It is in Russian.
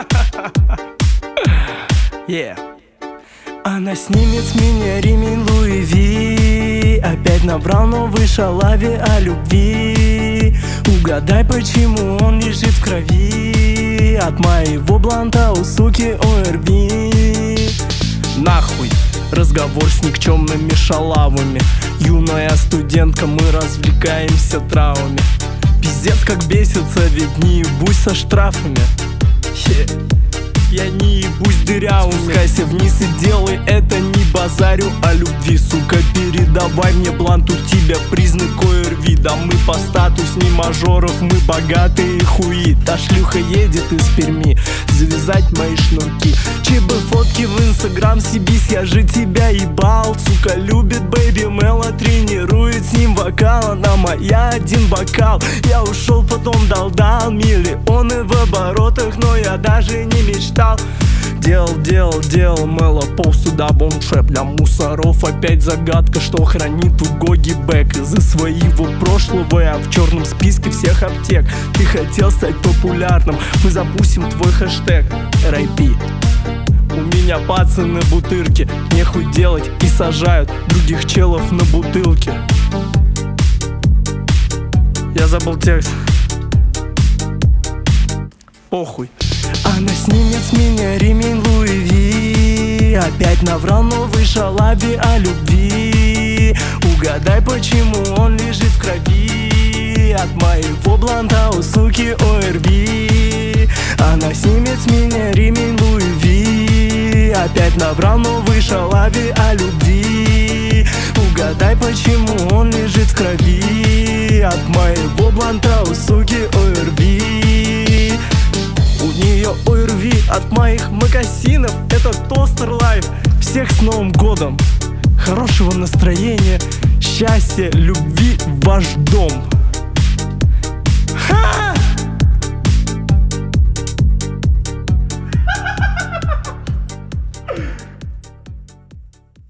Yeah. Она снимет с меня ремень Луи Ви. Опять набрал новый шалави о любви. Угадай, почему он лежит в крови от моего бланта у суки ОРВИ. Нахуй разговор с никчемными шалавами. Юная студентка, мы развлекаемся травами. Пиздец как бесится, ведь не ебусь со штрафами. Я не ебусь дырявыми. Спускайся вниз и делай это, не базарю о любви. Сука, передавай мне блант, у тебя признак ОРВИ. Да мы по статус не мажоров, мы богатые хуи. Та шлюха едет из Перми завязать мои шнурки. ЧБ фотки в инстаграм, сибись, я же тебя ебал. Сука любит Бэйби Мэла, тренирует с ним вокал. Она моя один бокал. Я ушел, потом дал миллионы в оборотах, но я даже не мечтал. Делал Мэла пост сюда бомшеп. Для мусоров опять загадка, что хранит у Гоги Бэк. Из-за своего прошлого я в черном списке всех аптек. Ты хотел стать популярным, мы запустим твой хэштег RIP. У меня пацаны бутырки, нехуй делать и сажают других челов на бутылке. Я забыл текст. Похуй. Она снимет с меня ремень Луи Ви. Опять наврал новый шалаби о любви. Угадай, почему он лежит в крови от моего бланта у суки ОРВИ. Она снимет с меня ремень Луи Ви. Опять наврал новый шалаби о любви. Угадай, почему он лежит в крови от моего бланта у суки ОРВИ. У нее ОРВИ от моих мокасинов. Это Тостер Лайф. Всех с Новым годом. Хорошего настроения, счастья, любви в ваш дом. Ха!